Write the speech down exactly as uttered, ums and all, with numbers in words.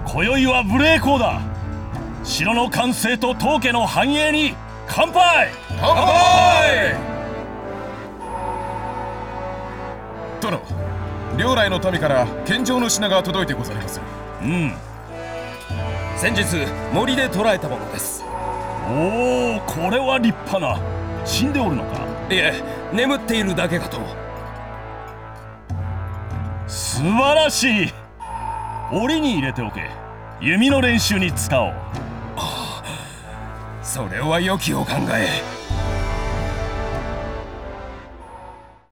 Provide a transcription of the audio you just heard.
今宵は無礼講だ。城の完成と当家の繁栄に乾杯。 乾杯。殿、両来の民から献上の品が届いてございます。 うん。 先日森で捕らえたものです。 おお、これは立派な。死んでおるのか？ いえ、眠っているだけかと。 素晴らしい。檻に入れておけ。弓の練習に使おう。 それは良きお考え。